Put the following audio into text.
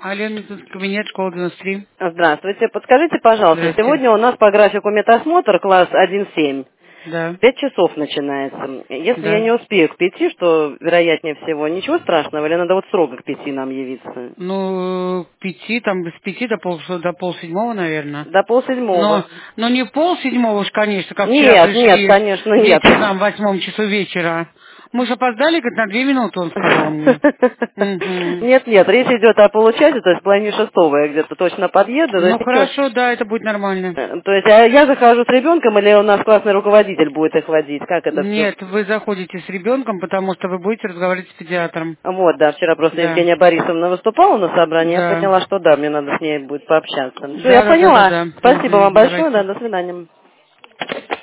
Алена, тут кабинет, школа 93. Здравствуйте. Подскажите, пожалуйста, Здравствуйте. сегодня у нас по графику медосмотр класс 1-7. Да. 5 часов начинается. Если Да. я не успею к 5, что вероятнее всего, ничего страшного, или надо вот строго к 5 нам явиться? Ну, к 5, там с 5 до полседьмого, наверное. До полседьмого. Но не полседьмого уж, конечно, как вчера Нет, пришли конечно, нет. вечером, в 8 часу вечера. Мы же опоздали, как на 2 минуты, он сказал мне. Мгм. Нет, речь идет о получасе, то есть в половине шестого я где-то точно подъеду. То Ну, есть, хорошо, да, это будет нормально. то есть я захожу с ребенком, или у нас классный руководитель будет их водить? Как это все? Нет, вы заходите с ребенком, потому что вы будете разговаривать с педиатром. Вот, да, вчера просто Да. Евгения Борисовна выступала на собрании, я Да. поняла, что да, мне надо с ней будет пообщаться. Все, я Да. поняла. Спасибо Мгм. вам большое, Давайте. да, до свидания.